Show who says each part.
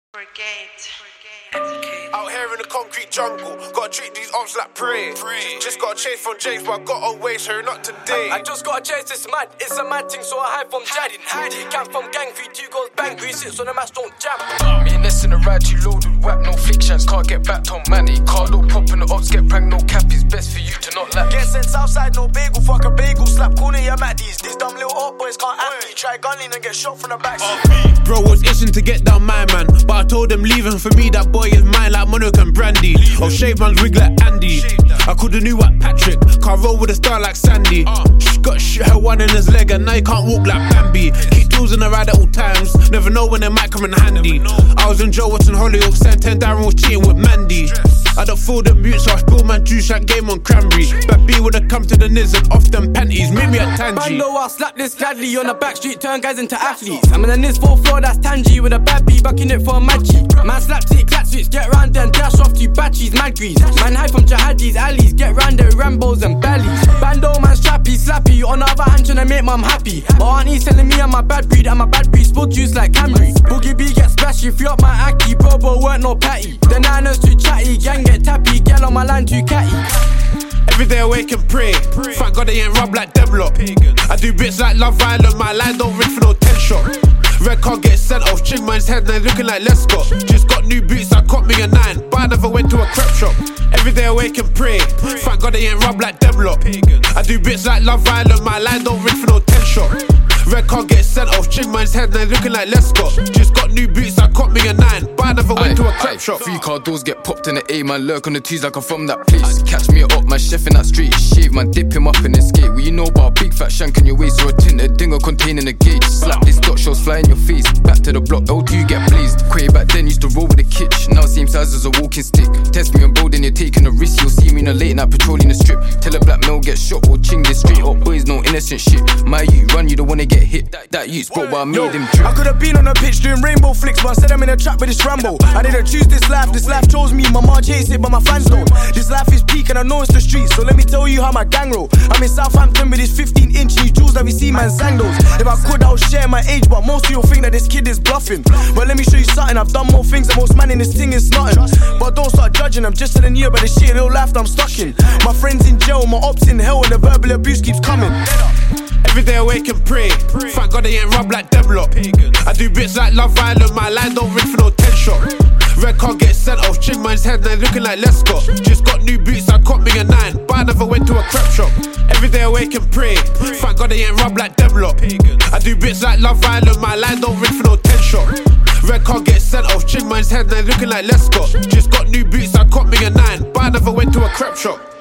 Speaker 1: Out here in the concrete jungle, gotta treat these ops like prey. Just got a chase from James, but I got away, so not today.
Speaker 2: I just got a chase this man, it's a mad thing, so I hide from Jad. Camp from gang, 3-2 goes bang, 3-6 so the match don't jam. Me and this in the ride, you loaded whack, no fictions, can't get backed on money. Car low pop and the ops get pranked, no cap, it's best for you to not lack. Get sent outside, no bagel, fuck a bagel, slap corner, yeah, Maddies. These dumb little old boys can't act me, try gunning and get shot from the back.
Speaker 1: Bro was itching to get down my man, but I told him leave him for me, that boy is mine like Monaco and Brandy. Oh, shave man's wig like Andy. I coulda knew what Patrick, can't roll with a star like Sandy. Got shit her one in his leg and now he can't walk like Bambi. Keep tools in the ride at all times, never know when they might come in handy. I was in Joe watching Hollyoaks, saying 10 Darren was cheating with Mandy. I don't feel the mute, so I spill my juice like game on cranberry. But B would've come to the niz and off them panties, meet me at Tangy.
Speaker 2: Bando, I'll slap this gladly on the back street, turn guys into athletes. I'm in the niz 4th floor, that's Tangy, with a bad B, backing it for a Maggi. Man slap it, clat switch, get round there and dash off 2 batteries, mad grease. Man hide from Jihadis, alleys, get round there with Rambos and Ballies. Bando, man strappy, slappy, on the other hand tryna make mum happy. My auntie's telling me I'm a bad breed, spill juice like Camry. Boogie B get splashy, free up my Aki, bro weren't no patty. The Niners too chatty, gang get tappy, girl on my line too catty.
Speaker 1: Every day I wake and pray, thank God they ain't rub like Demlock. I do bits like Love Island, my line don't ring for no 10 shot. Red car gets sent off, ching man's head now looking like Lescott. Just got new boots, I caught me a 9, but I never went to a crep shop. Every day I wake and pray, thank God they ain't rub like Demlock. I do bits like Love Island, my line don't ring for no 10 shot. Red car gets sent off, ching man's head now looking like Lescott. Just got new boots, I caught me a 9, but I never went to a crep shop.
Speaker 3: 3 car doors get popped in the A, man lurk on the 2s like I'm from that place. Catch me up, my chef in that street, shave man, dip him up and escape. What you know about a big fat shank in your waist or a tinted dinger containing a gauge? Slap this dot shows fly in your face, back to the block, L2 get blazed. Quay back then used to roll with a kitch, now same size as a walking stick. Test me on bro, then you're taking a risk, you'll see me in a late night patrolling the strip. Tell a black male get shot or ching this straight up, boys no innocent shit. My youth run, you don't wanna get hit, that youth's broke but I made him drip.
Speaker 2: I could've been on the pitch doing rainbow flicks, but I said I'm in a trap with this Rambo. I didn't choose this life chose me, my Marge hates it but my fans don't. This life is peak and I know it's the streets, so let me tell you how my gang roll. I'm in Southampton with this 15-inch new jewels that we see man sang those. If I could I would share my age, but most of you'll think that this kid is bluffing. But let me show you something, I've done more things than most man in this thing is nothing. But don't start judging, I'm just telling you about the shit little life that I'm stuck in. My friends in jail, my ops in hell, and the verbal abuse keeps coming.
Speaker 1: Every day I wake and pray, thank God they ain't rub like Demlock. I do bits like Love Island, my line don't ring for no 10 shot. Red car gets sent off, ching man's head now looking like Lescott. Just got new boots, I caught me a 9, but I never went to a crep shop. Every day I wake and pray, thank God they ain't rub like Demlock. I do bits like Love Island, my line don't ring for no 10 shot. Red car gets sent off, ching man's head now looking like Lescott. Just got new boots, I caught me a 9, but I never went to a crep shop.